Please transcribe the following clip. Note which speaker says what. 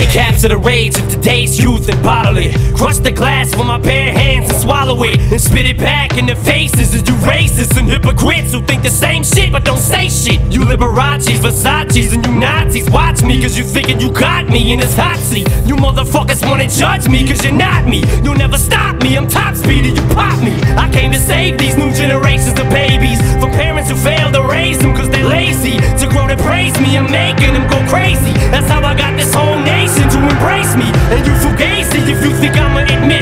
Speaker 1: Capture the rage of today's youth and bottle it. Crush the glass with my bare hands and swallow it, and spit it back in their faces as you racists and hypocrites who think the same shit but don't say shit. You Liberace's, Versace's, and you Nazis, watch me cause you thinking you got me in this hot seat. You motherfuckers wanna judge me cause you're not me. You'll never stop me, I'm top speed and you pop me. I came to save these new generations of babies from parents who failed to raise them cause they're lazy. To grow to praise me, I'm making them go crazy. That's how I got this whole nation to embrace me. And you fugazi if you think I'ma admit